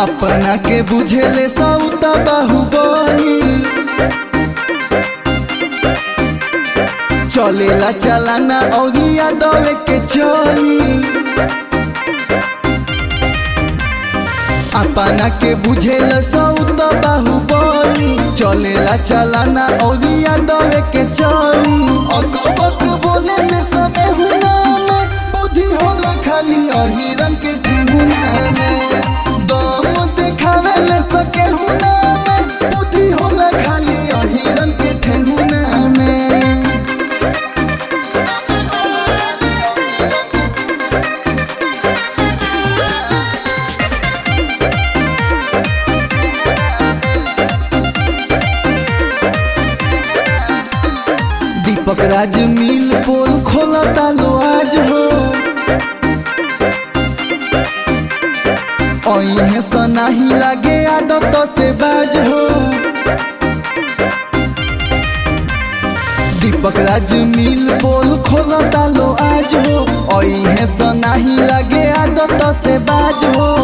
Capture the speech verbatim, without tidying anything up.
अपना के बुझेले सौता बाहुबली चलेला चलाना औरिया दवे के चली अपना के बुझेला सौता बाहुबली चलेला चलाना औरिया दवे के चली अकबक बोले ले सने हुना में बुद्धि होला खाली अहिरन के ठेहुना में दम देखावे ले सके हुना में बुद्धि होला खाली अहिरन के ठेहुना में। दीपक राज मिल पोल खोलता लो आज हो ओहे सनाही लागे आदत से बाज हो दीपक राज मिल पोल खोलता लो आज हो ओहे सनाही लागे आदत से बाज हो